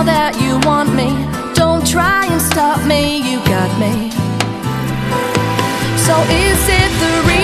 that you want me. Don't try and stop me, you got me. So is it the reason